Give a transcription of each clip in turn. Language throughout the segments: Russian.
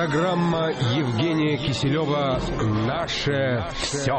Программа Евгения Киселева «Наше все».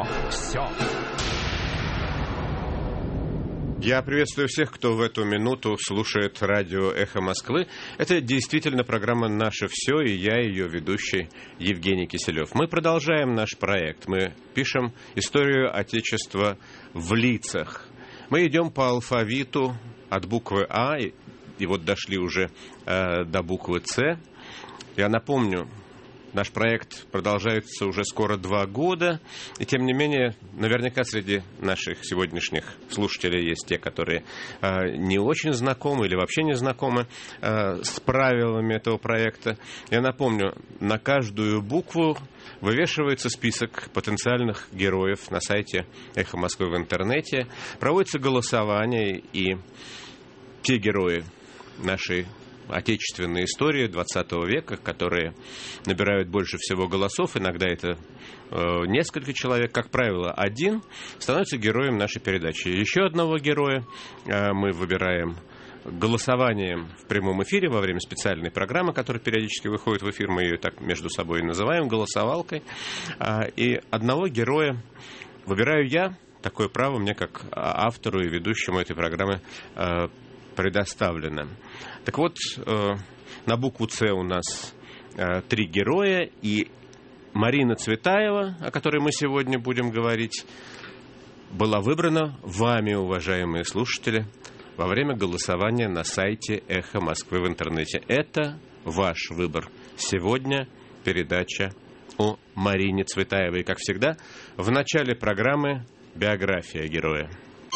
Я приветствую всех, кто в эту минуту слушает радио «Эхо Москвы». Это действительно программа «Наше все», и я, ее ведущий, Евгений Киселев. Мы продолжаем наш проект. Мы пишем историю Отечества в лицах. Мы идем по алфавиту от буквы А, и вот дошли уже до буквы С. Я напомню, наш проект продолжается уже скоро 2 года, и тем не менее, наверняка среди наших сегодняшних слушателей есть те, которые не очень знакомы или вообще не знакомы с правилами этого проекта. Я напомню, на каждую букву вывешивается список потенциальных героев на сайте «Эхо Москвы» в интернете, проводится голосование, и те герои нашей отечественной истории 20 века, которые набирают больше всего голосов, иногда это несколько человек, как правило, один, становится героем нашей передачи. Еще одного героя мы выбираем голосованием в прямом эфире во время специальной программы, которая периодически выходит в эфир, мы ее так между собой называем, голосовалкой. И одного героя выбираю я, такое право мне как автору и ведущему этой программы предоставлено. Так вот, на букву «С» у нас 3 героя, и Марина Цветаева, о которой мы сегодня будем говорить, была выбрана вами, уважаемые слушатели, во время голосования на сайте «Эхо Москвы» в интернете. Это ваш выбор. Сегодня передача о Марине Цветаевой. И, как всегда, в начале программы биография героя.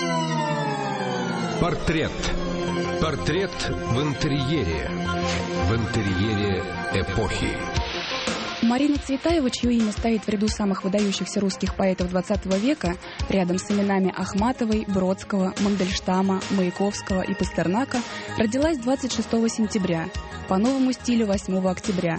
Портрет. Портрет в интерьере. В интерьере эпохи. Марина Цветаева, чье имя стоит в ряду самых выдающихся русских поэтов XX века, рядом с именами Ахматовой, Бродского, Мандельштама, Маяковского и Пастернака, родилась 26 сентября, по новому стилю 8 октября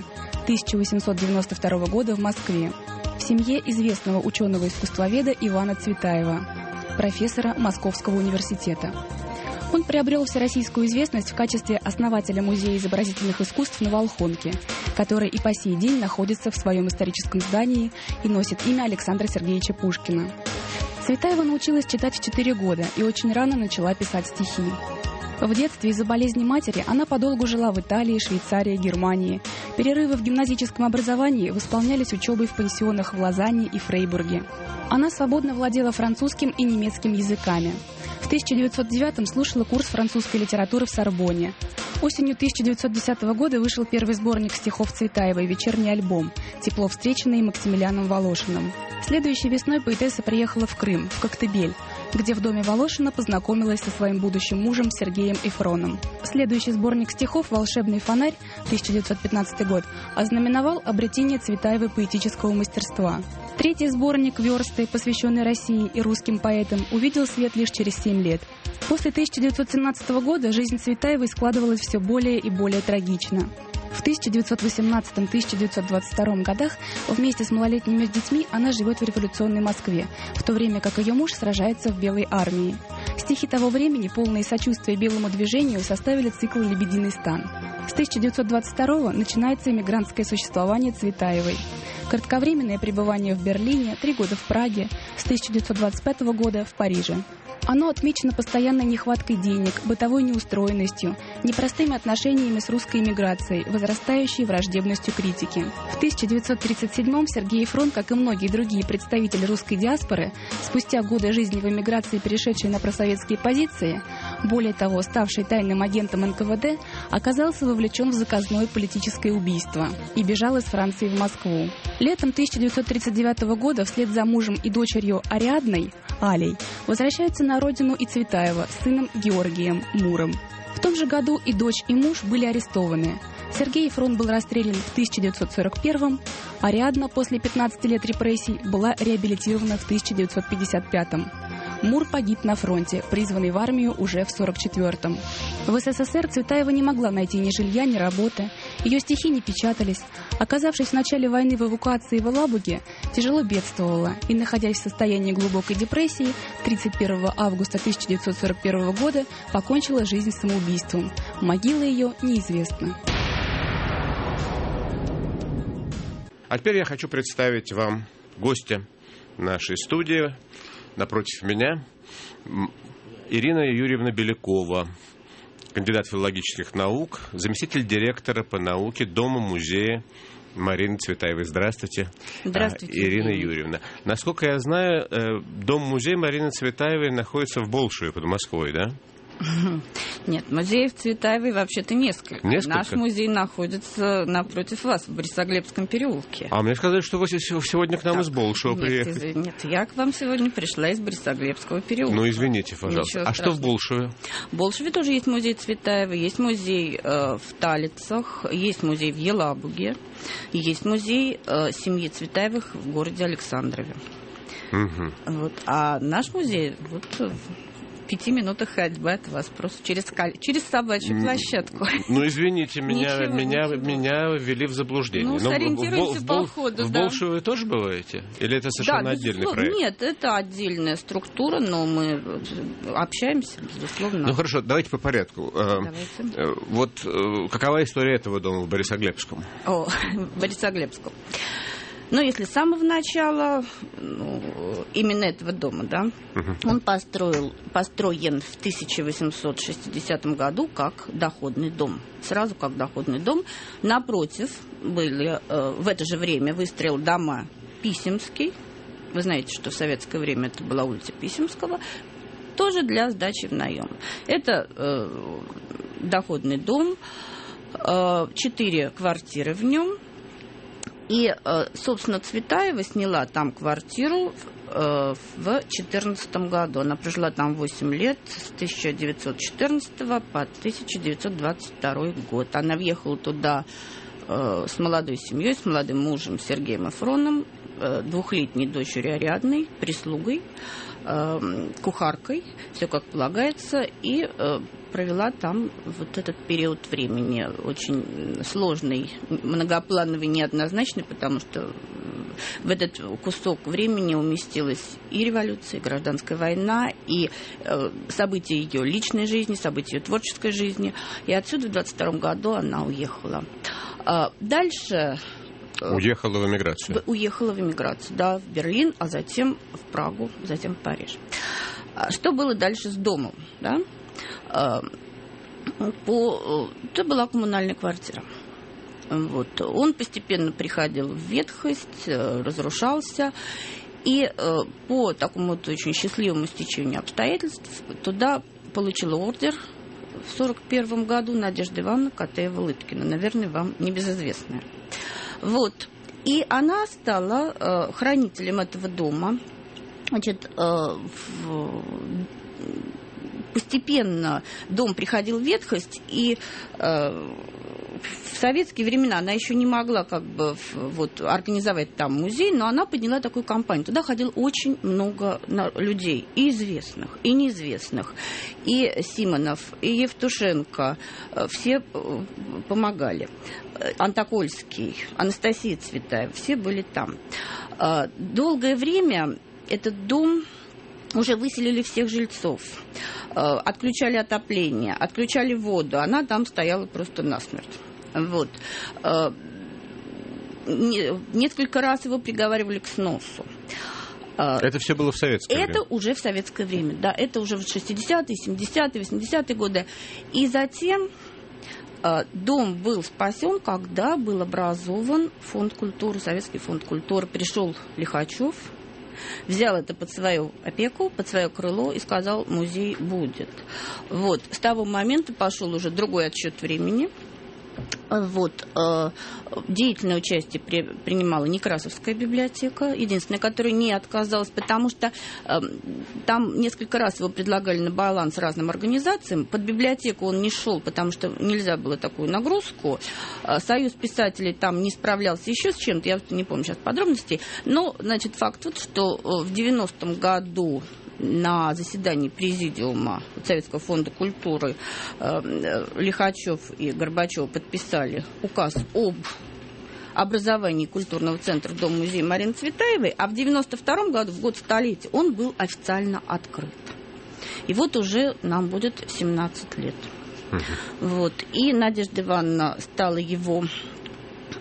1892 года в Москве, в семье известного ученого-искусствоведа Ивана Цветаева, профессора Московского университета. Он приобрел всероссийскую известность в качестве основателя Музея изобразительных искусств на Волхонке, который и по сей день находится в своем историческом здании и носит имя Александра Сергеевича Пушкина. Цветаева научилась читать в 4 года и очень рано начала писать стихи. В детстве из-за болезни матери она подолгу жила в Италии, Швейцарии, Германии. Перерывы в гимназическом образовании восполнялись учебой в пансионах в Лозанне и Фрейбурге. Она свободно владела французским и немецким языками. В 1909-м слушала курс французской литературы в Сорбонне. Осенью 1910 года вышел первый сборник стихов Цветаевой «Вечерний альбом», тепло встреченный Максимилианом Волошиным. Следующей весной поэтесса приехала в Крым, в Коктебель, где в доме Волошина познакомилась со своим будущим мужем Сергеем Эфроном. Следующий сборник стихов «Волшебный фонарь» 1915 год ознаменовал обретение Цветаевой поэтического мастерства. Третий сборник «Версты», посвященный России и русским поэтам, увидел свет лишь через 7 лет. После 1917 года жизнь Цветаевой складывалась все более и более трагично. В 1918-1922 годах вместе с малолетними детьми она живет в революционной Москве, в то время как ее муж сражается в Белой армии. Стихи того времени, полные сочувствия белому движению, составили цикл «Лебединый стан». С 1922 начинается эмигрантское существование Цветаевой. Кратковременное пребывание в Берлине, 3 года в Праге, с 1925 года в Париже. Оно отмечено постоянной нехваткой денег, бытовой неустроенностью, непростыми отношениями с русской эмиграцией, возрастающей враждебностью критики. В 1937-м Сергей Эфрон, как и многие другие представители русской диаспоры, спустя годы жизни в эмиграции, перешедшей на просоветские позиции, более того, ставший тайным агентом НКВД, оказался вовлечен в заказное политическое убийство и бежал из Франции в Москву. Летом 1939 года вслед за мужем и дочерью Ариадной, Алей, возвращаются на родину и Цветаева с сыном Георгием Муром. В том же году и дочь, и муж были арестованы. Сергей Эфрон был расстрелян в 1941-м, Ариадна после 15 лет репрессий была реабилитирована в 1955-м. Мур погиб на фронте, призванный в армию уже в 1944-м. В СССР Цветаева не могла найти ни жилья, ни работы. Ее стихи не печатались. Оказавшись в начале войны в эвакуации в Елабуге, тяжело бедствовала и, находясь в состоянии глубокой депрессии, 31 августа 1941 года покончила жизнь самоубийством. Могила ее неизвестна. А теперь я хочу представить вам гостя нашей студии. Напротив меня Ирина Юрьевна Белякова, кандидат филологических наук, заместитель директора по науке Дома-музея Марины Цветаевой. Здравствуйте. Здравствуйте, Ирина Юрьевна. Насколько я знаю, Дом-музей Марины Цветаевой находится в Болшеве под Москвой, да? Нет, музеев Цветаевой вообще-то несколько. Несколько? Наш музей находится напротив вас, в Борисоглебском переулке. А мне сказали, что вы сегодня к нам из Болшева приехали. Нет, я к вам сегодня пришла из Борисоглебского переулка. Ну, извините, пожалуйста. А что в Болшеве? В Болшеве тоже есть музей Цветаевой, есть музей в Талицах, есть музей в Елабуге, есть музей семьи Цветаевых в городе Александрове. Угу. Вот. А наш музей вот в 5 минутах ходьбы от вас, просто через собачью площадку. Ну, извините, меня ввели в заблуждение. Ну, сориентируемся по ходу, в Болшеве вы тоже бываете? Или это совершенно отдельный проект? Нет, это отдельная структура, но мы общаемся, безусловно. Ну, хорошо, давайте по порядку. Давайте. Вот какова история этого дома в Борисоглебском? В Борисоглебском. Но если с самого начала, именно этого дома, да, он построен в 1860 году как доходный дом. Сразу как доходный дом. Напротив были в это же время выстроил дома Писемский. Вы знаете, что в советское время это была улица Писемского. Тоже для сдачи в наем. Это доходный дом, 4 квартиры в нем. И, собственно, Цветаева сняла там квартиру в 2014 году. Она прожила там 8 лет, с 1914 по 1922 год. Она въехала туда с молодой семьей, с молодым мужем Сергеем Эфроном, 2-летней дочерью Ариадной, прислугой, кухаркой, все как полагается, и провела там вот этот период времени очень сложный, многоплановый, неоднозначный, потому что в этот кусок времени уместилась и революция, и гражданская война, и события ее личной жизни, события ее творческой жизни. И отсюда в 22 году она уехала. Дальше... Уехала в эмиграцию? Уехала в эмиграцию, да, в Берлин, а затем в Прагу, затем в Париж. Что было дальше с домом, да? Это была коммунальная квартира. Вот. Он постепенно приходил в ветхость, разрушался. И по такому вот очень счастливому стечению обстоятельств туда получила ордер в 1941 году Надежда Ивановна Катаева-Лыткина, наверное, вам небезызвестная. Вот. И она стала хранителем этого дома. Значит, постепенно дом приходил в ветхость, и в советские времена она еще не могла как бы вот организовать там музей, но она подняла такую кампанию. Туда ходило очень много людей, и известных, и неизвестных, и Симонов, и Евтушенко, все помогали. Антокольский, Анастасия Цветаева, все были там. Долгое время этот дом уже выселили всех жильцов, отключали отопление, отключали воду. Она там стояла просто насмерть. Вот. Несколько раз его приговаривали к сносу. Это все было в советское время? Это уже в советское время, да. Это уже в 60-е, 70-е, 80-е годы. И затем дом был спасен, когда был образован фонд культуры, Советский фонд культуры. Пришел Лихачев, взял это под свою опеку, под свое крыло и сказал, музей будет. Вот. С того момента пошел уже другой отсчет времени. Вот. Деятельное участие принимала Некрасовская библиотека, единственная, которая не отказалась, потому что там несколько раз его предлагали на баланс разным организациям. Под библиотеку он не шел, потому что нельзя было такую нагрузку. Союз писателей там не справлялся еще с чем-то, я не помню сейчас подробностей. Но, значит, факт вот, что в 90-м году на заседании президиума Советского фонда культуры Лихачев и Горбачев подписали указ об образовании культурного центра Дом-музей Марины Цветаевой, а в 92 году, в год столетия, он был официально открыт. И вот уже нам будет 17 лет. Вот. И Надежда Ивановна стала его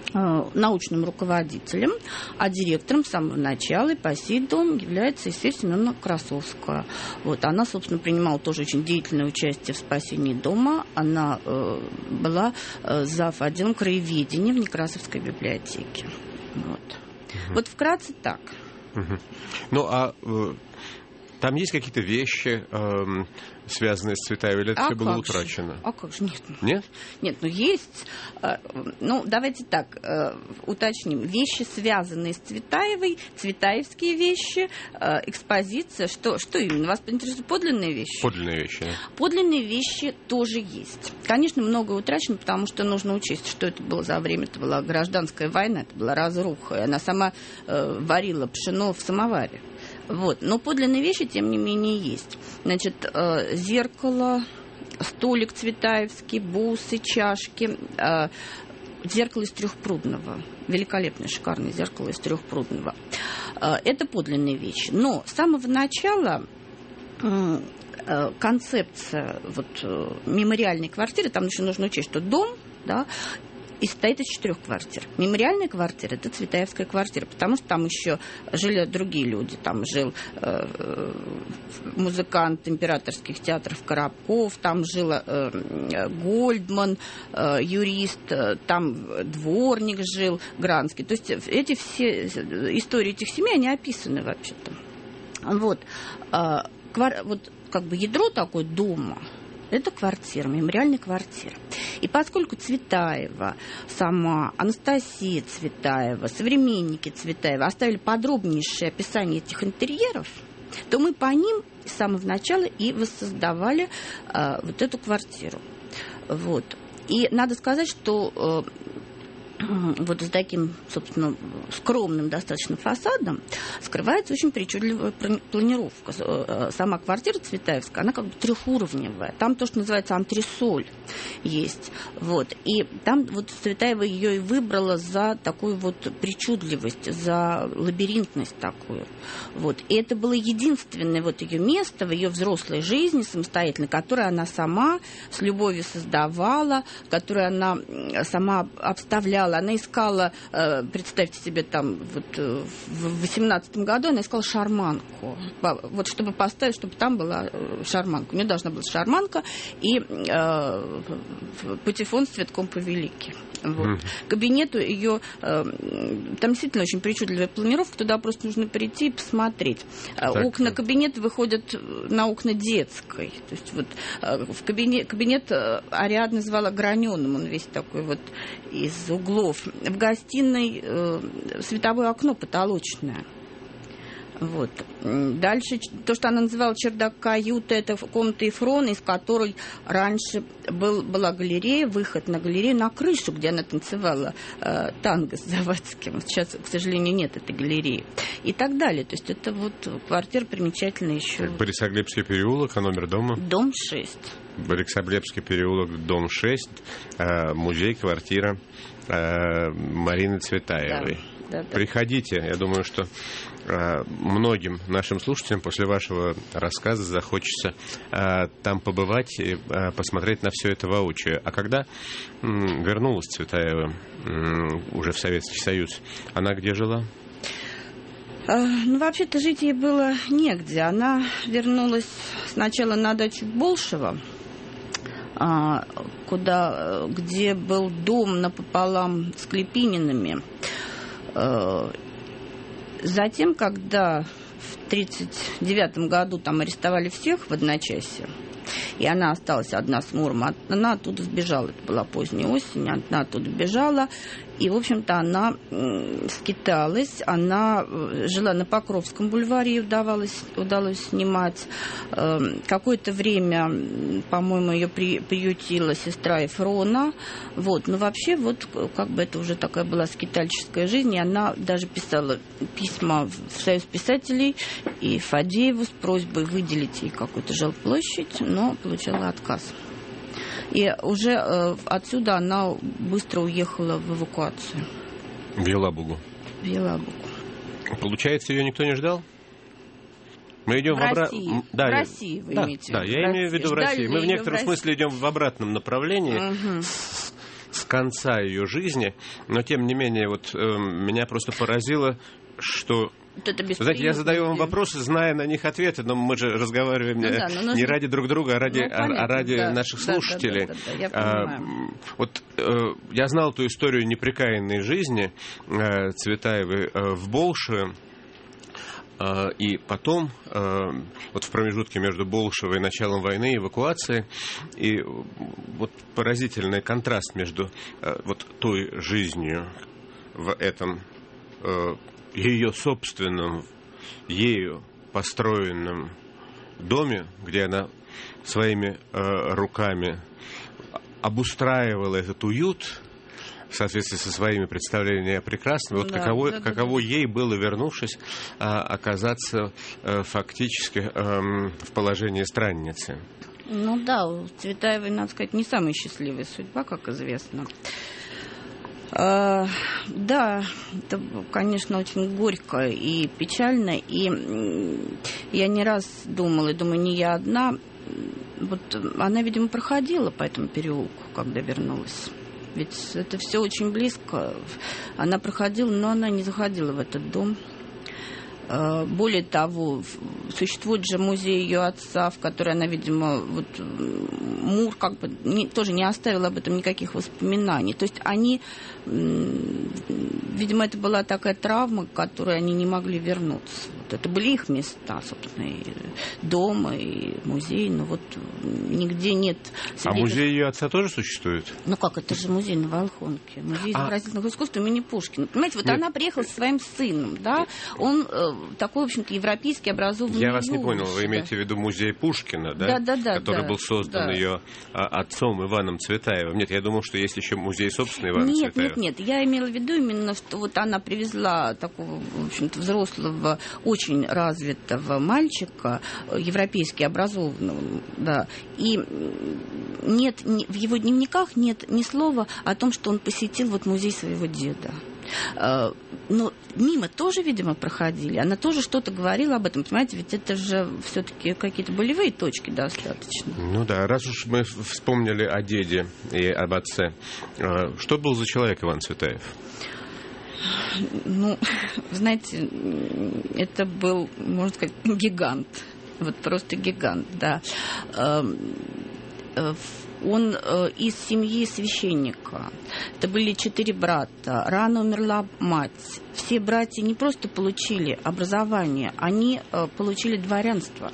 научным руководителем, а директором с самого начала и по сей день является Исфирь Семеновна Красовская. Вот, она, собственно, принимала тоже очень деятельное участие в спасении дома. Она была зав. Отделом краеведения в Некрасовской библиотеке. Вот. Вот вкратце так. Ну, а там есть какие-то вещи, связанные с Цветаевой, или это все было утрачено? А как же? Нет. Нет? Нет, ну есть. Ну, давайте так, уточним. Вещи, связанные с Цветаевой, цветаевские вещи, экспозиция. Что именно? Вас интересуют подлинные вещи? Подлинные вещи, да. Подлинные вещи тоже есть. Конечно, многое утрачено, потому что нужно учесть, что это было за время. Это была гражданская война, это была разруха. И она сама варила пшено в самоваре. Вот. Но подлинные вещи, тем не менее, есть. Значит, зеркало, столик цветаевский, бусы, чашки, зеркало из Трехпрудного. Великолепное, шикарное зеркало из Трехпрудного. Это подлинные вещи. Но с самого начала концепция мемориальной квартиры, там еще нужно учесть, что дом, да, и состоит из 4 квартир. Мемориальная квартира – это Цветаевская квартира, потому что там еще жили другие люди. Там жил музыкант императорских театров Коробков, там жил Гольдман, юрист, там дворник жил, Гранский. То есть эти все истории этих семей, они описаны вообще-то. Вот. Как бы ядро такое дома – это квартира, мемориальная квартира. И поскольку Цветаева сама, Анастасия Цветаева, современники Цветаева оставили подробнейшее описание этих интерьеров, то мы по ним с самого начала и воссоздавали вот эту квартиру. Вот. И надо сказать, что вот с таким, собственно, скромным достаточно фасадом скрывается очень причудливая планировка. Сама квартира Цветаевская, она как бы трехуровневая. Там то, что называется антресоль есть. Вот. И там вот Цветаева ее и выбрала за такую вот причудливость, за лабиринтность такую. Вот. И это было единственное вот ее место в ее взрослой жизни самостоятельно, которое она сама с любовью создавала, которое она сама обставляла. Она искала, представьте себе, там вот в 18-м году она искала шарманку. Вот чтобы поставить, чтобы там была шарманка. У нее должна была шарманка и патефон с цветком повелики. Вот. Кабинету ее... Там действительно очень причудливая планировка. Туда просто нужно прийти и посмотреть. Так. Окна кабинета выходят на окна детской. То есть вот в кабинет Ариадна называла граненым. Он весь такой вот из углов. В гостиной световое окно потолочное. Вот. Дальше то, что она называла чердак каюта, это комната Ефрона, из которой раньше была галерея, выход на галерею, на крышу, где она танцевала танго с Завадским. Сейчас, к сожалению, нет этой галереи. И так далее. То есть это вот квартира примечательная еще. Борисоглебский переулок, а номер дома? Дом 6. Борисоглебский переулок, дом 6, музей, квартира Марины Цветаевой. Да. Приходите, я думаю, что многим нашим слушателям после вашего рассказа захочется там побывать и посмотреть на все это воочию. А когда вернулась Цветаева уже в Советский Союз, она где жила? Ну, вообще-то жить ей было негде. Она вернулась сначала на дачу Болшева, где был дом напополам с Клепининами. Затем, когда в 1939 году там арестовали всех в одночасье, и она осталась одна с Муром, она оттуда сбежала. Это была поздняя осень, она оттуда бежала. И, в общем-то, она скиталась. Она жила на Покровском бульваре, ей удалось снимать. Какое-то время, по-моему, ее приютила сестра Ефрона. Вот. Но вообще, вот как бы это уже такая была скитальческая жизнь. И она даже писала письма в Союз писателей и Фадееву с просьбой выделить ей какую-то жилплощадь, но получила отказ. И уже отсюда она быстро уехала в эвакуацию. В Елабугу. В Елабугу. Получается, ее никто не ждал? Мы идем в России. Да, в России вы имеете в виду? Да, я имею в виду в России. Мы в некотором смысле идем в обратном направлении. конца ее жизни, но тем не менее вот меня просто поразило, что... Знаете, я задаю вам вопросы, зная на них ответы, но мы же разговариваем не ради друг друга, а ради наших слушателей. Вот я знал ту историю непрекаянной жизни Цветаевой в Болшеве, и потом, вот в промежутке между Болшевой и началом войны, эвакуации, и вот поразительный контраст между вот той жизнью в этом ее собственном, ею построенном доме, где она своими руками обустраивала этот уют в соответствии со своими представлениями о прекрасном. Вот каково ей было, вернувшись, оказаться фактически в положении странницы. Ну да, у Цветаевой, надо сказать, не самая счастливая судьба, как известно. Да, это, конечно, очень горько и печально, и я не раз думала, и думаю, не я одна, вот она, видимо, проходила по этому переулку, когда вернулась. Ведь это все очень близко. Она проходила, но она не заходила в этот дом. Более того, существует же музей ее отца, в который она, видимо, вот Мур как бы тоже не оставил об этом никаких воспоминаний. То есть они, видимо, это была такая травма, к которой они не могли вернуться. Вот это были их места, собственно, и дом, и музей, но вот нигде нет... А музей ее отца тоже существует? Ну как, это же музей на Волхонке, музей изобразительных искусств имени Пушкина. Понимаете, вот она приехала со своим сыном, да, он... такой, в общем-то, европейский образованный. Я вас не понял, вы имеете в виду музей Пушкина, да? Да. Который был создан ее отцом Иваном Цветаевым. Нет, я думал, что есть еще музей собственный Ивана Цветаева. Нет, я имела в виду именно, что вот она привезла такого, в общем-то, взрослого, очень развитого мальчика, европейски образованного, да, и нет, в его дневниках нет ни слова о том, что он посетил вот музей своего деда. Но мимо тоже, видимо, проходили. Она тоже что-то говорила об этом. Понимаете, ведь это же все-таки какие-то болевые точки достаточно. Ну да, раз уж мы вспомнили о деде и об отце, что был за человек Иван Цветаев? Ну, знаете, это был, можно сказать, гигант. Вот просто гигант, да. Он из семьи священника. Это были 4 брата. Рано умерла мать. Все братья не просто получили образование, они получили дворянство.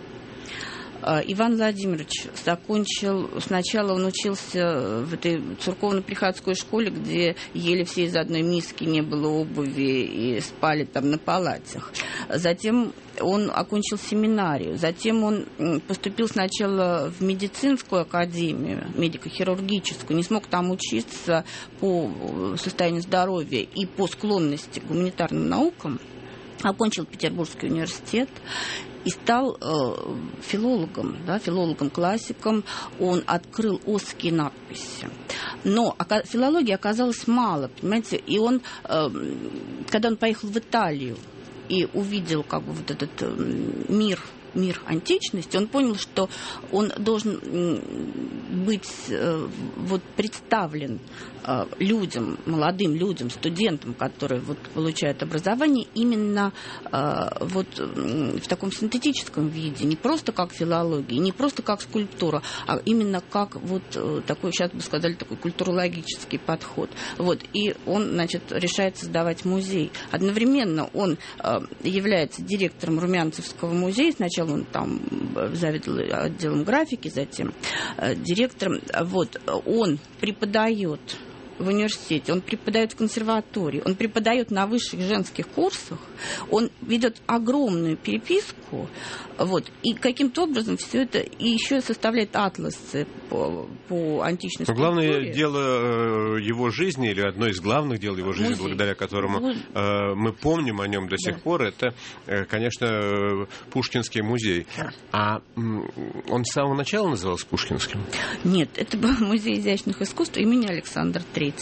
Иван Владимирович закончил, сначала он учился в этой церковно-приходской школе, где ели все из одной миски, не было обуви и спали там на палатях. Затем он окончил семинарию, затем он поступил сначала в медицинскую академию, медико-хирургическую, не смог там учиться по состоянию здоровья и по склонности к гуманитарным наукам, окончил Петербургский университет и стал филологом, да, филологом-классиком. Он открыл осские надписи. Но филологии оказалось мало, понимаете, и он, когда он поехал в Италию и увидел как бы вот этот мир античности, он понял, что он должен быть вот представлен людям, молодым людям, студентам, которые вот получают образование именно вот в таком синтетическом виде, не просто как филология, не просто как скульптура, а именно как вот такой, сейчас бы сказали, такой культурологический подход. Вот. И он, значит, решает создавать музей. Одновременно он является директором Румянцевского музея. Сначала он там заведовал отделом графики, затем директором. Вот. Он преподает в университете, он преподает в консерватории, он преподает на высших женских курсах, он ведет огромную переписку, вот, и каким-то образом все это и еще составляет атласы по античной скульптуре. Главное дело его жизни, или одно из главных дел его жизни, музей, благодаря которому мы помним о нем до сих пор, это, конечно, Пушкинский музей. А он с самого начала назывался Пушкинским? Нет, это был музей изящных искусств имени Александра III.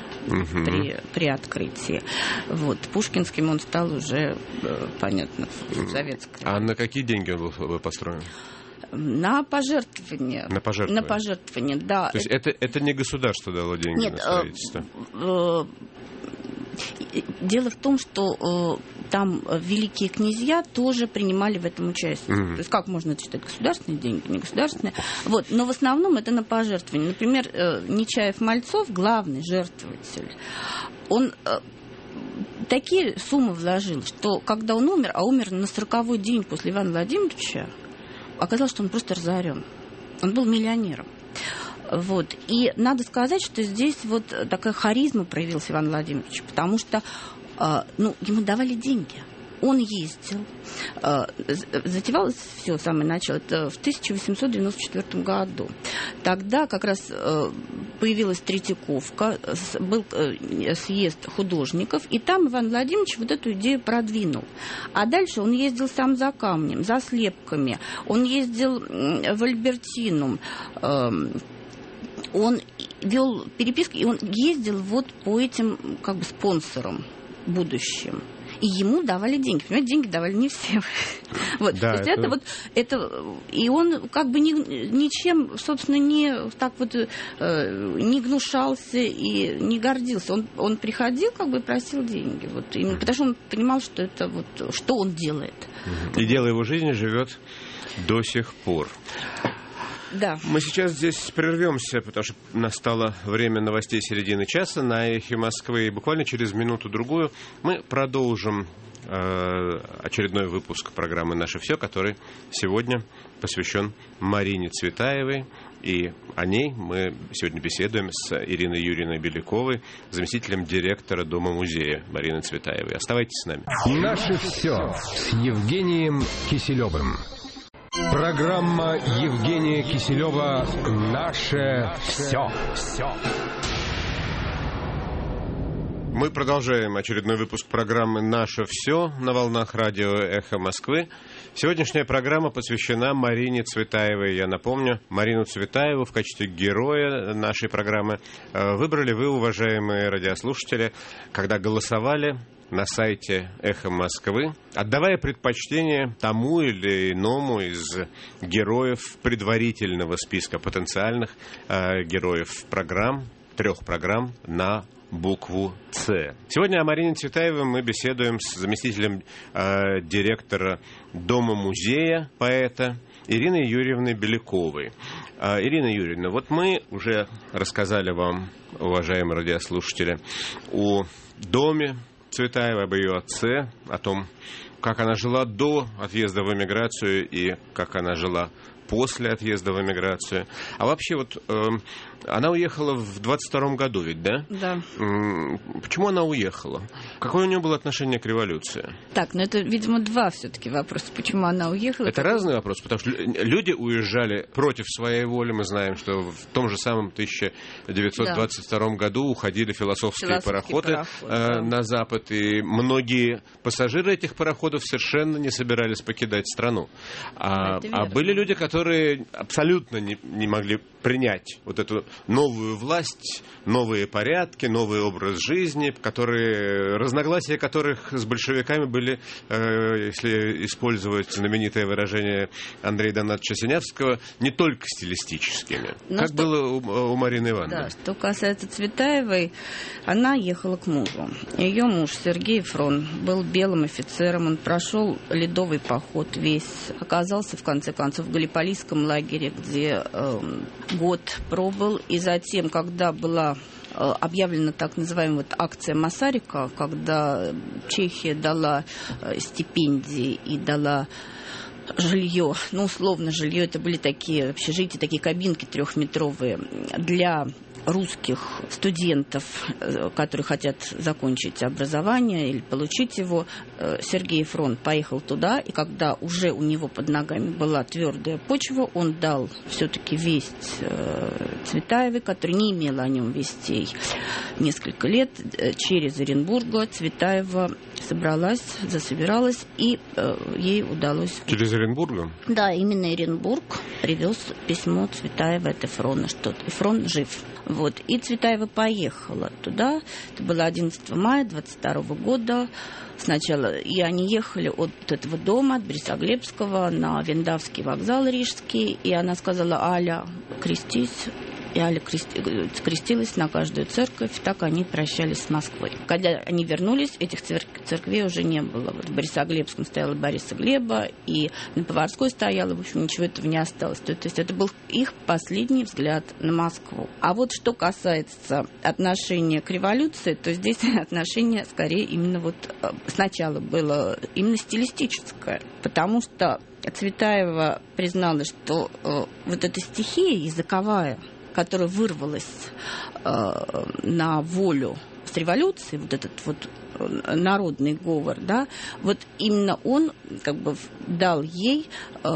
При открытии. Вот. Пушкинским он стал уже, понятно, в советское. А на какие деньги он был построен? На пожертвования. На пожертвования? На пожертвования, да. То есть это не государство дало деньги на строительство? Дело в том, что там великие князья тоже принимали в этом участие. То есть как можно это считать? Государственные деньги, не государственные. Вот. Но в основном это на пожертвования. Например, Нечаев-Мальцов, главный жертвователь, он такие суммы вложил, что когда он умер, а умер на 40-й день после Ивана Владимировича, оказалось, что он просто разорен. Он был миллионером. Вот. И надо сказать, что здесь вот такая харизма проявилась Иван Владимирович, потому что ему давали деньги. Он ездил. Затевалось все, самое начало, это в 1894 году. Тогда как раз появилась Третьяковка, был съезд художников, и там Иван Владимирович вот эту идею продвинул. А дальше он ездил сам за камнем, за слепками, он ездил в Альбертинум, он вел переписки, и он ездил вот по этим как бы спонсорам будущим. И ему давали деньги. Понимаете, деньги давали не все. Вот. Да, то есть это и он как бы ничем, собственно, не гнушался и не гордился. Он приходил, как бы просил деньги. Вот, именно потому что он понимал, что это вот что он делает. И дело его жизни живет до сих пор. Да. Мы сейчас здесь прервемся, потому что настало время новостей середины часа на «Эхе Москвы». И буквально через минуту-другую мы продолжим очередной выпуск программы «Наше все», который сегодня посвящен Марине Цветаевой. И о ней мы сегодня беседуем с Ириной Юрьевной Беляковой, заместителем директора Дома-музея Марины Цветаевой. Оставайтесь с нами. «Наше все» с Евгением Киселевым. Программа Евгения Киселева «Наше все». Мы продолжаем очередной выпуск программы «Наше все» на волнах радио «Эхо Москвы». Сегодняшняя программа посвящена Марине Цветаевой. Я напомню, Марину Цветаеву в качестве героя нашей программы выбрали вы, уважаемые радиослушатели, когда голосовали на сайте «Эхо Москвы», отдавая предпочтение тому или иному из героев предварительного списка потенциальных героев программ, 3 программ на букву «Ц». Сегодня о Марине Цветаевой мы беседуем с заместителем директора Дома-музея поэта Ириной Юрьевной Беляковой. Ирина Юрьевна, вот мы уже рассказали вам, уважаемые радиослушатели, о доме Цветаевой, об ее отце, о том, как она жила до отъезда в эмиграцию и как она жила после отъезда в эмиграцию. А вообще вот она уехала в 22-м году ведь, да? Да. Почему она уехала? Какое у нее было отношение к революции? Так, это, видимо, 2 все-таки вопроса. Почему она уехала? Это разные вопросы, потому что люди уезжали против своей воли. Мы знаем, что в том же самом 1922 году уходили философские пароходы на Запад, и многие пассажиры этих пароходов совершенно не собирались покидать страну. А были люди, которые абсолютно не могли принять вот эту новую власть, новые порядки, новый образ жизни, разногласия которых с большевиками были, если использовать знаменитое выражение Андрея Донатовича Синявского, не только стилистическими. Как было у Марины Ивановны? Да, что касается Цветаевой, она ехала к мужу. Ее муж Сергей Фрон был белым офицером, он прошел ледовый поход весь, оказался в конце концов в Галиполийском лагере, где год пробыл, и затем, когда была объявлена так называемая акция Масарика, когда Чехия дала стипендии и дала жилье, условно жилье, это были такие общежития, такие кабинки 3-метровые для русских студентов, которые хотят закончить образование или получить его. Сергей Фрон поехал туда, и когда уже у него под ногами была твердая почва, он дал все-таки весть Цветаевой, которая не имела о нем вестей несколько лет. Через Оренбурга Цветаева засобиралась, и ей удалось... Через Оренбурга? Да, именно Оренбург привез письмо Цветаевой от Эфрона, что Эфрон жив. Вот. И Цветаева поехала туда. Это было 11 мая 22 года. Сначала и они ехали от этого дома, от Борисоглебского, на Виндавский вокзал Рижский. И она сказала: «Аля, крестись». И Аля крестилась на каждую церковь. Так они прощались с Москвой. Когда они вернулись, этих церквей уже не было. Вот в Борисоглебском стояла Бориса Глеба, и на Поварской стояла. В общем, ничего этого не осталось. То есть это был их последний взгляд на Москву. А вот что касается отношения к революции, то здесь отношение скорее именно вот сначала было именно стилистическое. Потому что Цветаева призналась, что вот эта стихия языковая, которая вырвалась на волю с революции, вот этот вот народный говор, да, вот именно он как бы дал ей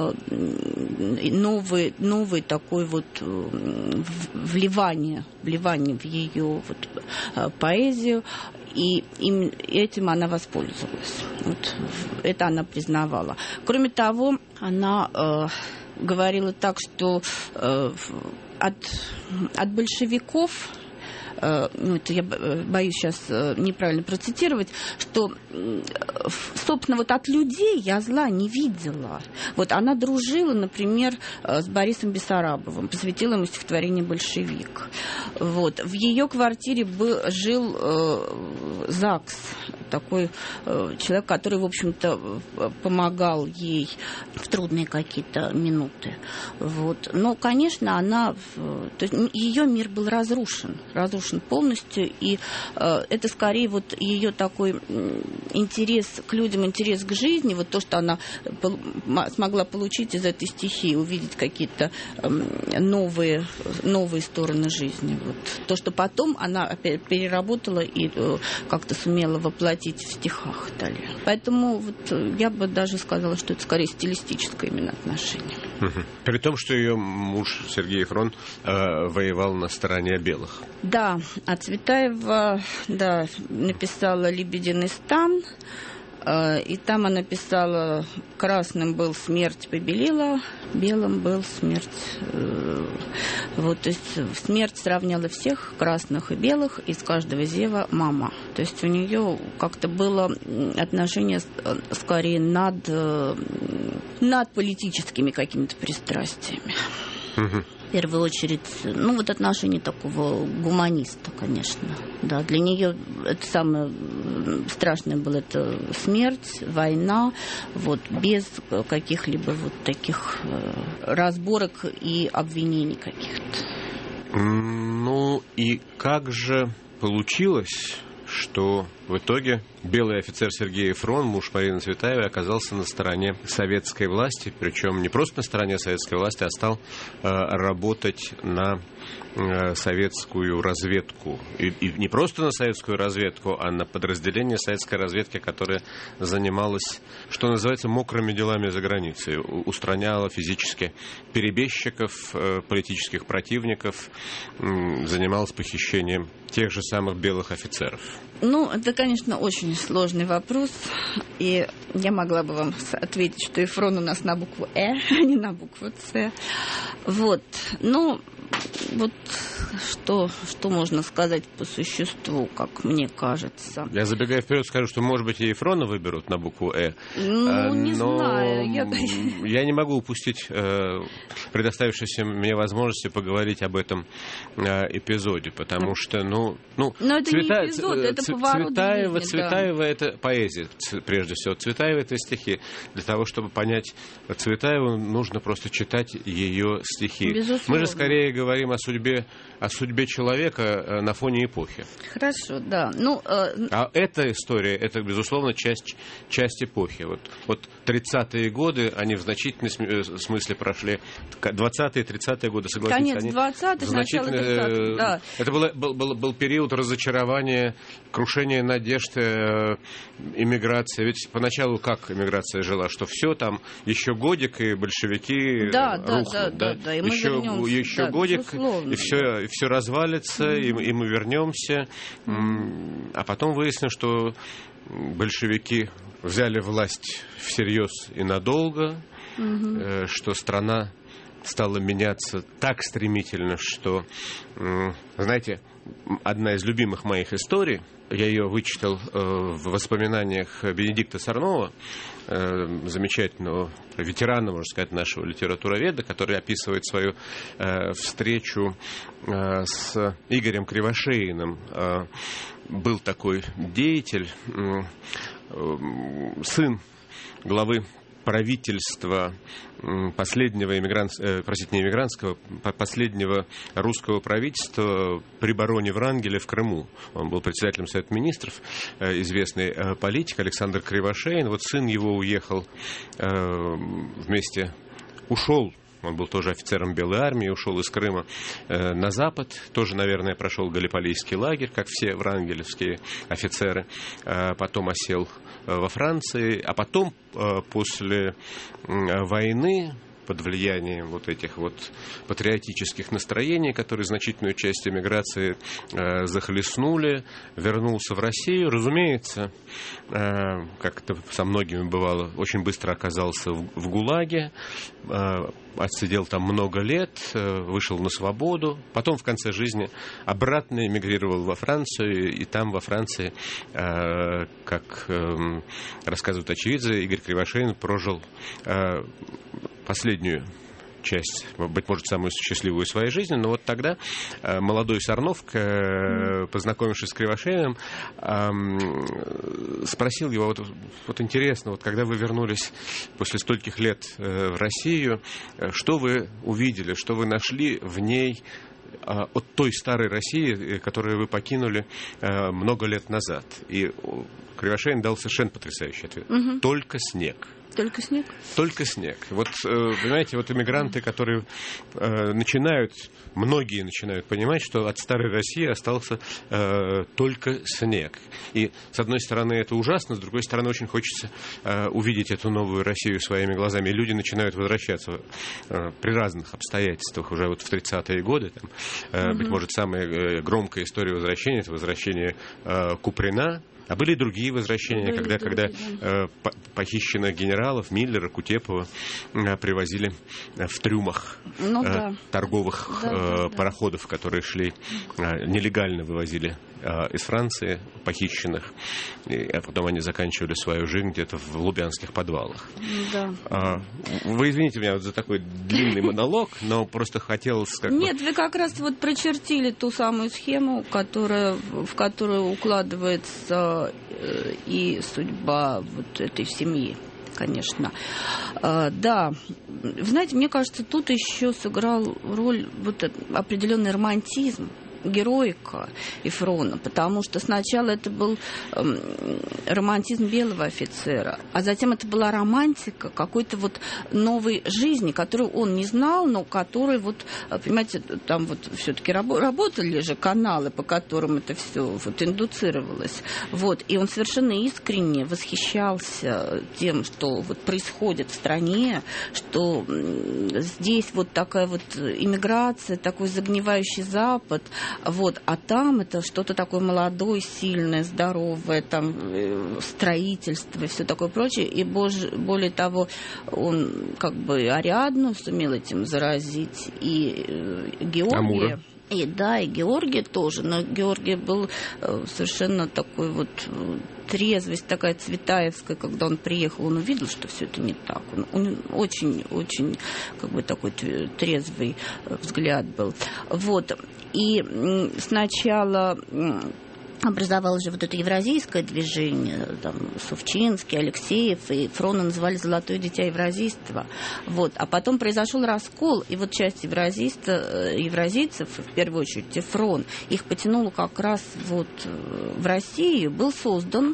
новый такой вот вливание в ее вот поэзию, и этим она воспользовалась. Вот, это она признавала. Кроме того, она говорила так, что от большевиков, это я боюсь сейчас неправильно процитировать, что, собственно, вот от людей я зла не видела. Вот она дружила, например, с Борисом Бессарабовым, посвятила ему стихотворение «Большевик». Вот. В ее квартире жил ЗАГС, такой человек, который, в общем-то, помогал ей в трудные какие-то минуты. Вот. Но, конечно, то есть ее мир был разрушен полностью, и это скорее вот ее такой интерес к людям, интерес к жизни, вот то, что она смогла получить из этой стихии, увидеть какие-то новые стороны жизни. Вот. То, что потом она опять переработала и как-то сумела воплотить в стихах далее. Поэтому вот я бы даже сказала, что это скорее стилистическое именно отношение. При том, что ее муж Сергей Фрон воевал на стороне белых. Да, а Цветаева, да, написала «Лебединый стан», и там она писала: красным был смерть побелила, белым был смерть. Вот, то есть смерть сравняла всех, красных и белых, из каждого зева мама. То есть у нее как-то было отношение скорее над политическими какими-то пристрастиями. В первую очередь, вот отношение такого гуманиста, конечно. Да, для нее это самое страшное было, это смерть, война, вот, без каких-либо вот таких разборок и обвинений каких-то. Ну и как же получилось, что в итоге белый офицер Сергей Фрон, муж Марины Цветаевой, оказался на стороне советской власти, причем не просто на стороне советской власти, а стал работать на советскую разведку. И не просто на советскую разведку, а на подразделение советской разведки, которое занималось, что называется, мокрыми делами за границей. Устраняло физически перебежчиков, политических противников, занималось похищением тех же самых белых офицеров. Это, конечно, очень сложный вопрос, и я могла бы вам ответить, что Фрон у нас на букву «Э», а не на букву «Ц». Вот, вот что можно сказать по существу, как мне кажется. Я, забегая вперед, скажу, что, может быть, и Фрона выберут на букву «Э». Не знаю. Я не могу упустить предоставившейся мне возможности поговорить об этом эпизоде, потому что, Но это не эпизод, это поворот жизни, Цветаева это поэзия, прежде всего. Цветаева это стихи. Для того, чтобы понять Цветаеву, нужно просто читать ее стихи. Безусловно. Мы же скорее говорим о судьбе человека на фоне эпохи. Хорошо, да. А эта история, это, безусловно, часть эпохи. Вот 30-е годы, они в значительном смысле прошли. 20-е, 30-е годы, согласитесь. Конец 20-х, начало 30-х, да. Это был период разочарования, крушения надежд, эмиграции. Ведь поначалу как эмиграция жила? Что все там, еще годик, и большевики рухнут. Да, и мы вернемся. Еще годик, безусловно. И все развалится, и мы вернемся. А потом выяснилось, что большевики взяли власть всерьез и надолго, что страна стало меняться так стремительно, что, знаете, одна из любимых моих историй, я ее вычитал в воспоминаниях Бенедикта Сорнова, замечательного ветерана, можно сказать, нашего литературоведа, который описывает свою встречу с Игорем Кривошеиным. Был такой деятель, сын главы правительства последнего последнего русского правительства при бароне Врангеле в Крыму. Он был председателем Совета министров, известный политик Александр Кривошеин. Вот сын его уехал ушел. Он был тоже офицером Белой армии, ушел из Крыма на запад. Тоже, наверное, прошел Галиполийский лагерь, как все врангелевские офицеры. Потом осел во Франции. А потом, после войны, под влиянием вот этих вот патриотических настроений, которые значительную часть эмиграции захлестнули, вернулся в Россию. Разумеется, как это со многими бывало, очень быстро оказался в ГУЛАГе, отсидел там много лет, вышел на свободу, потом в конце жизни обратно эмигрировал во Францию, и там во Франции, как рассказывают очевидцы, Игорь Кривошеин прожил последнюю часть, быть может, самую счастливую в своей жизни, но вот тогда молодой Сорнов, познакомившись с Кривошеиным, спросил его, вот интересно, вот когда вы вернулись после стольких лет в Россию, что вы увидели, что вы нашли в ней от той старой России, которую вы покинули много лет назад? И Кривошеин дал совершенно потрясающий ответ. Только снег. Только снег? Только снег. Вот, понимаете, вот иммигранты, которые многие начинают понимать, что от старой России остался только снег. И, с одной стороны, это ужасно, с другой стороны, очень хочется увидеть эту новую Россию своими глазами. И люди начинают возвращаться при разных обстоятельствах. Уже вот в 30-е годы, там, быть может, самая громкая история возвращения — это возвращение Куприна. А были и другие возвращения, когда похищенных генералов Миллера, Кутепова привозили в трюмах торговых пароходов, которые шли, нелегально вывозили из Франции похищенных, а потом они заканчивали свою жизнь где-то в лубянских подвалах. Да. Вы извините меня за такой длинный монолог, но просто хотелось... Нет, вы как раз вот прочертили ту самую схему, в которую укладывается и судьба вот этой семьи, конечно. Да, вы знаете, мне кажется, тут еще сыграл роль вот определенный романтизм, героика Эфрона, потому что сначала это был романтизм белого офицера, а затем это была романтика какой-то вот новой жизни, которую он не знал, но которой вот, понимаете, там вот все-таки работали же каналы, по которым это все вот индуцировалось, вот, и он совершенно искренне восхищался тем, что вот происходит в стране, что здесь вот такая вот иммиграция, такой загнивающий Запад. Вот, а там это что-то такое молодое, сильное, здоровое, там строительство и все такое прочее. И более того, он как бы Ариадну сумел этим заразить, и Георгия. И Георгий тоже, но Георгий был совершенно такой вот трезвость такая цветаевская, когда он приехал, он увидел, что все это не так. Он очень как бы такой трезвый взгляд был. Вот. И сначала образовалось же вот это евразийское движение, там, Сувчинский, Алексеев, и Фрона называли «Золотое дитя евразийства». Вот. А потом произошел раскол, и вот часть евразийцев, в первую очередь Эфрон, их потянуло как раз вот в Россию, был создан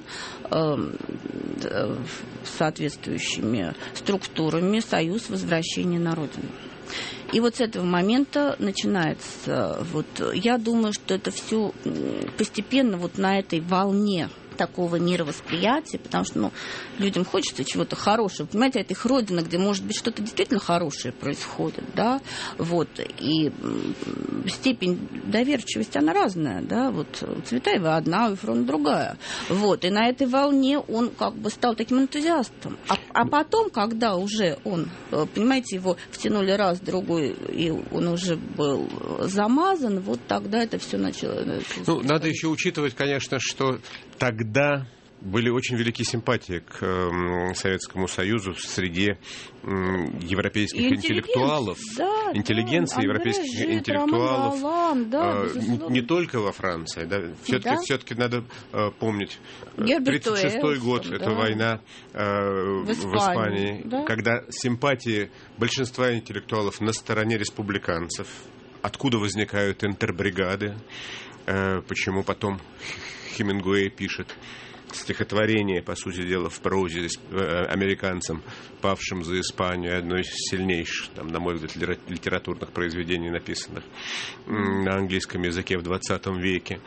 соответствующими структурами Союз возвращения на родину. И вот с этого момента начинается, вот, я думаю, что это все постепенно вот на этой волне такого мировосприятия, потому что, людям хочется чего-то хорошего. Понимаете, это их родина, где, может быть, что-то действительно хорошее происходит, да, вот, и степень доверчивости, она разная, да, вот, у Цветаева одна, у Эфрона другая, вот, и на этой волне он как бы стал таким энтузиастом, а потом, когда уже он, понимаете, его втянули раз, другой, и он уже был замазан, вот тогда это все начало. Надо еще учитывать, конечно, что тогда были очень великие симпатии к Советскому Союзу среди европейских интеллектуалов, интеллинтенции, европейских интеллектуалов, не только во Франции. Да. Все-таки надо помнить, 1936 год, это война в Испании, когда симпатии большинства интеллектуалов на стороне республиканцев, откуда возникают интербригады, почему потом Хемингуэй пишет стихотворение, по сути дела, в прозе американцам, павшим за Испанию, одно из сильнейших, на мой взгляд, литературных произведений, написанных на английском языке в 20 веке.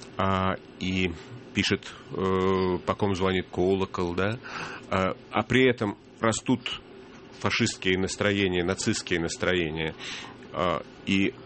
И пишет «По ком звонит колокол», да? А при этом растут фашистские настроения, нацистские настроения. И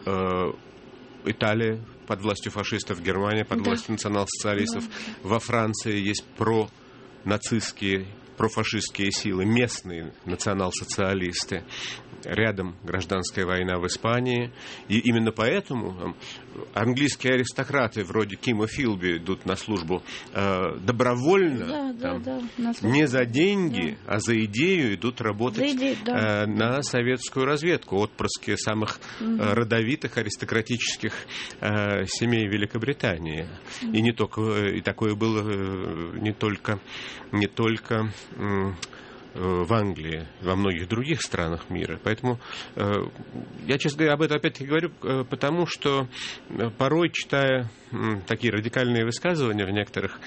Италия под властью фашистов, Германия под властью национал-социалистов. Во Франции есть пронацистские, профашистские силы, местные национал-социалисты. Рядом гражданская война в Испании. И именно поэтому английские аристократы вроде Кима Филби идут на службу добровольно, не за деньги, а за идею идут работать на советскую разведку. Отпрыски самых родовитых аристократических семей Великобритании. И не только, и такое было не только в Англии, во многих других странах мира. Поэтому я, честно говоря, об этом опять-таки говорю, потому что порой, читая такие радикальные высказывания в некоторых,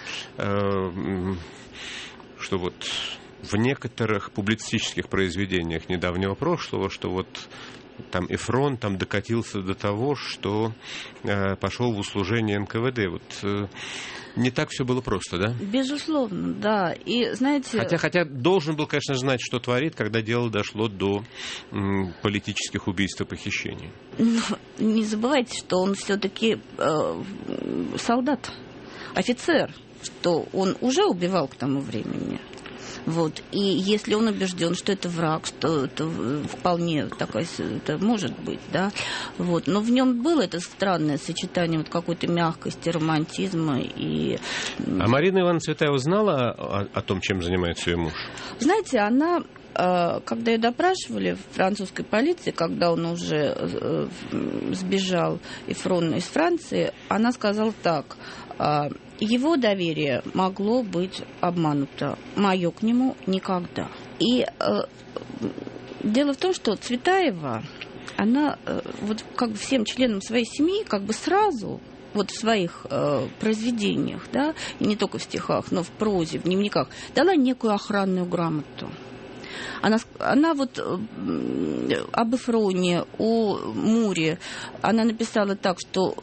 что вот в некоторых публицистических произведениях недавнего прошлого, что вот там Эфрон там докатился до того, что пошел в услужение НКВД. Вот не так все было просто, да? Безусловно, да. И знаете... Хотя должен был, конечно, знать, что творит, когда дело дошло до политических убийств и похищений. Не забывайте, что он все-таки солдат, офицер, что он уже убивал к тому времени. Вот. И если он убежден, что это враг, что это вполне такое, это может быть, да, вот. Но в нем было это странное сочетание вот какой-то мягкости, романтизма и... А Марина Ивановна Цветаева знала о том, чем занимается ее муж? Знаете, она, когда ее допрашивали в французской полиции, когда он уже сбежал Эфрон из Франции, она сказала так: его доверие могло быть обмануто, мое к нему никогда. И дело в том, что Цветаева, она вот как бы всем членам своей семьи как бы сразу вот в своих произведениях, да, и не только в стихах, но в прозе, в дневниках, дала некую охранную грамоту. Она вот об Эфроне, о Муре, она написала так, что...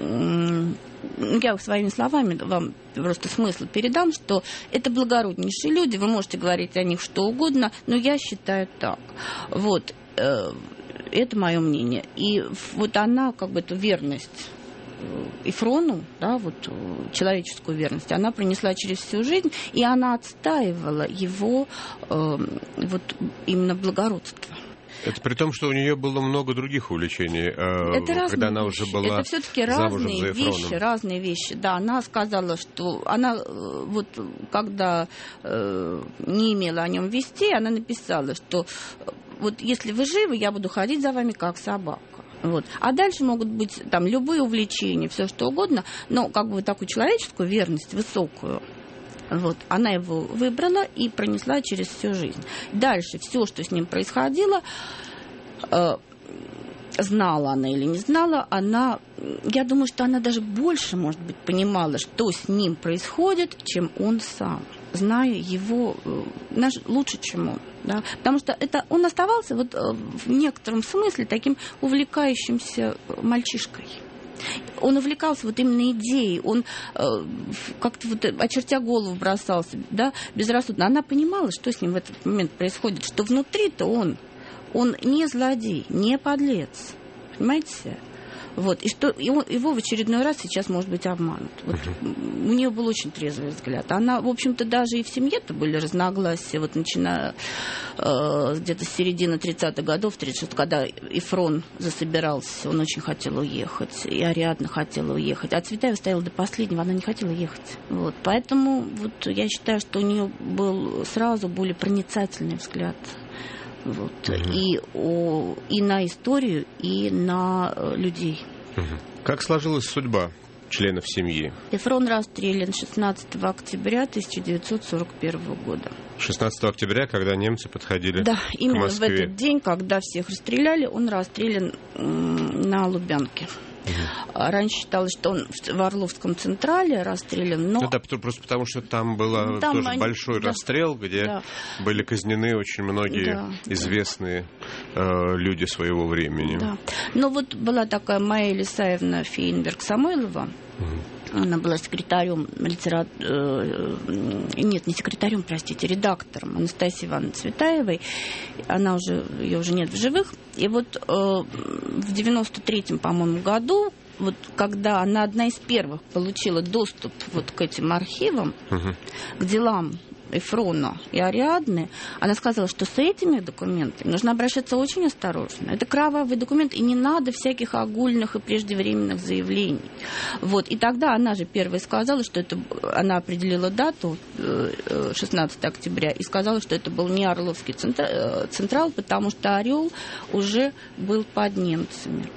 Я своими словами вам просто смысл передам, что это благороднейшие люди, вы можете говорить о них что угодно, но я считаю так. Вот, это мое мнение. И вот она, как бы, эту верность Эфрону, да, вот человеческую верность, она пронесла через всю жизнь, и она отстаивала его вот именно благородство. Это при том, что у нее было много других увлечений, когда она уже была это все-таки разные вещи. Да, она сказала, что она вот когда не имела о нем вести, она написала, что вот если вы живы, я буду ходить за вами как собака. Вот. А дальше могут быть там любые увлечения, все что угодно, но как бы такую человеческую верность высокую. Вот. Она его выбрала и пронесла через всю жизнь. Дальше все, что с ним происходило, знала она или не знала, я думаю, что она даже больше, может быть, понимала, что с ним происходит, чем он сам, зная его лучше, чем он. Да? Потому что он оставался вот в некотором смысле таким увлекающимся мальчишкой. он увлекался вот именно идеей, он как-то вот, очертя голову, бросался, да, безрассудно. Она понимала, что с ним в этот момент происходит, что внутри-то он не злодей, не подлец, понимаете? Вот, и что его в очередной раз сейчас может быть обманут. Вот, у нее был очень трезвый взгляд. Она, в общем-то, даже и в семье-то были разногласия, вот начиная где-то с середины 30-х годов, 36, когда Ефрон засобирался, он очень хотел уехать, и Ариадна хотела уехать, а Цветаева стояла до последнего, она не хотела ехать. Вот, поэтому вот, я считаю, что у нее был сразу более проницательный взгляд. Вот, и на историю, и на людей. Как сложилась судьба членов семьи? Ефрон расстрелян 16 октября 1941 года. 16 октября, когда немцы подходили да, к именно Москве. В этот день, когда всех расстреляли, он расстрелян на Лубянке. Раньше считалось, что он в Орловском Централе расстрелян, но... Ну да, просто потому что там был тоже большой расстрел, где были казнены очень многие известные люди своего времени. Да. Но вот была такая Майя Лисаевна Фейнберг-Самойлова, она была секретарем редактором Анастасии Ивановны Цветаевой. Ее уже нет в живых. И вот в 93-м, по-моему, году, вот когда она одна из первых получила доступ вот к этим архивам, к делам Ефрона и Ариадны, она сказала, что с этими документами нужно обращаться очень осторожно. Это кровавый документ, и не надо всяких огульных и преждевременных заявлений. Вот. И тогда она же первая сказала, что она определила дату 16 октября и сказала, что это был не Орловский Централ, потому что Орел уже был под немцами.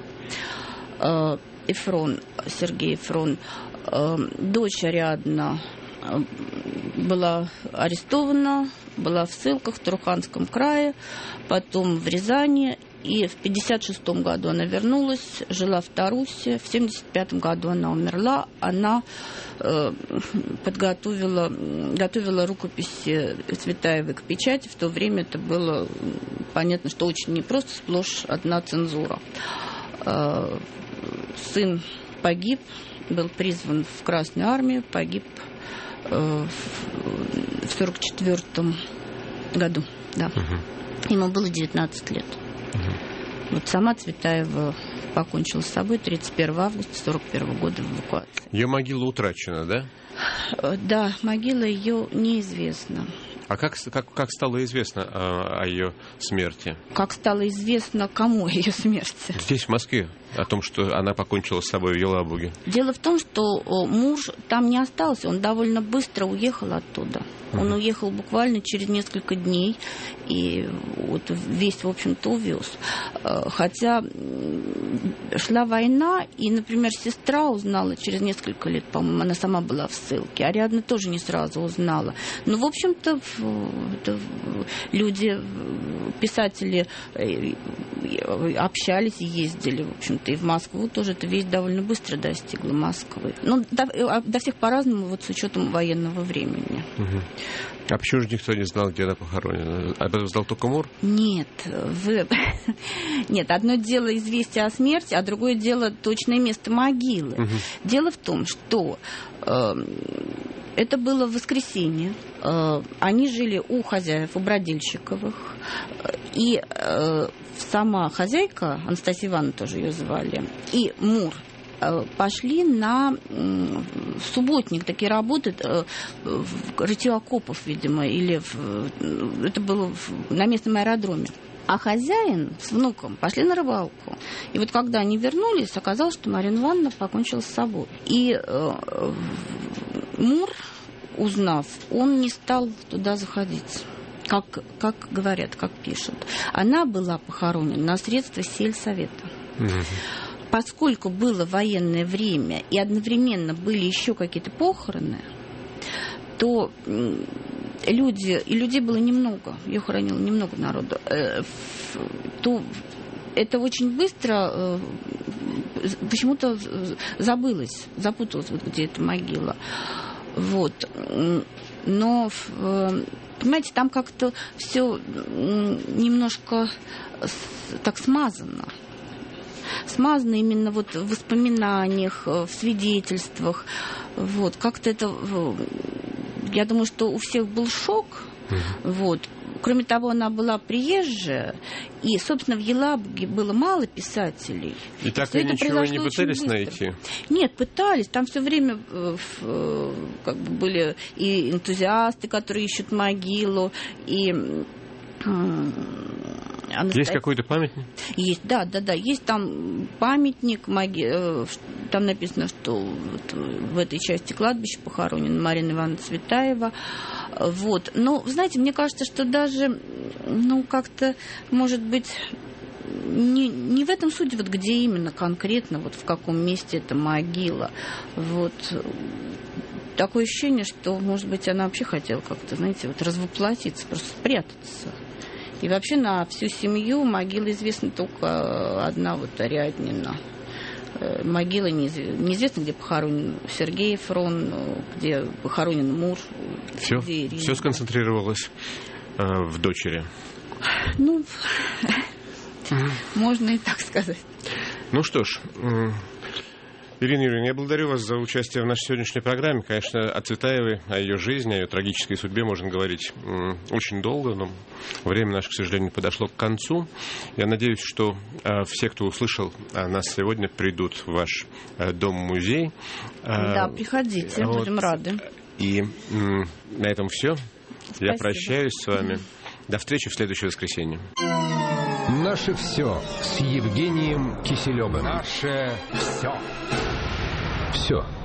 Сергей Ефрон, дочь Ариадна была арестована, была в ссылках в Туруханском крае, потом в Рязани, и в 1956 году она вернулась, жила в Тарусе, в 1975 году она умерла, она готовила рукописи Цветаевой к печати, в то время это было понятно, что очень непросто, сплошь одна цензура. Сын погиб, был призван в Красную армию, погиб в 1944 году. Да. Ему было 19 лет. Вот сама Цветаева покончила с собой 31 августа 1941 года в эвакуации. Ее могила утрачена, да? Да, могила ее неизвестна. А как стало известно о ее смерти? Как стало известно кому о ее смерти? Здесь, в Москве, о том, что она покончила с собой в Елабуге. Дело в том, что муж там не остался, он довольно быстро уехал оттуда. Он уехал буквально через несколько дней и вот весь, в общем-то, увез. Хотя шла война, и, например, сестра узнала через несколько лет, по-моему, она сама была в ссылке. Ариадна тоже не сразу узнала. Но, в общем-то, люди, писатели общались и ездили, в общем-то, и в Москву тоже эта весть довольно быстро достигла Москвы. Ну, до всех по-разному, вот с учетом военного времени. А почему же никто не знал, где она похоронена? Об этом знал только Мур? Нет. Нет, одно дело известие о смерти, а другое дело точное место могилы. Дело в том, что это было в воскресенье. Они жили у хозяев, у Бродильщиковых. И сама хозяйка, Анастасия Ивановна тоже ее звали, и Мур пошли на субботник, такие работы, в рытье окопов, видимо, или это было на местном аэродроме. А хозяин с внуком пошли на рыбалку. И вот когда они вернулись, оказалось, что Марина Ивановна покончила с собой. И Мур, узнав, он не стал туда заходить. Как говорят, как пишут. Она была похоронена на средства сельсовета. Поскольку было военное время и одновременно были еще какие-то похороны, то людей было немного, ее хоронило немного народу, то это очень быстро почему-то запуталось, вот где эта могила. Вот. Но, понимаете, там как-то все немножко так смазано. смазано именно вот в воспоминаниях, в свидетельствах. Вот, как-то это... Я думаю, что у всех был шок. Вот. Кроме того, она была приезжая, и, собственно, в Елабуге было мало писателей. И так вы ничего не пытались найти? Нет, пытались. Там все время как бы были и энтузиасты, которые ищут могилу, и... Есть какой-то памятник? Есть, да. Есть там памятник, там написано, что вот в этой части кладбища похоронена Марина Ивановна Цветаева. Вот. Но, знаете, мне кажется, что даже, как-то, может быть, не в этом суть, вот где именно конкретно, вот в каком месте эта могила. Вот. Такое ощущение, что, может быть, она вообще хотела как-то, знаете, вот развоплотиться, просто спрятаться. И вообще на всю семью могила известна только одна, вот Ариаднина. Могила неизвестно, где похоронен Сергей Фрон, где похоронен муж. Все сконцентрировалось в дочери. Можно и так сказать. Ну что ж... Ирина Юрьевна, я благодарю вас за участие в нашей сегодняшней программе. Конечно, о Цветаевой, о ее жизни, о ее трагической судьбе можно говорить очень долго, но время наше, к сожалению, подошло к концу. Я надеюсь, что все, кто услышал нас сегодня, придут в ваш дом-музей. Да, приходите, будем рады. И на этом все. Спасибо. Я прощаюсь с вами. До встречи в следующее воскресенье. Наше все с Евгением Киселевым. Наше все. Все.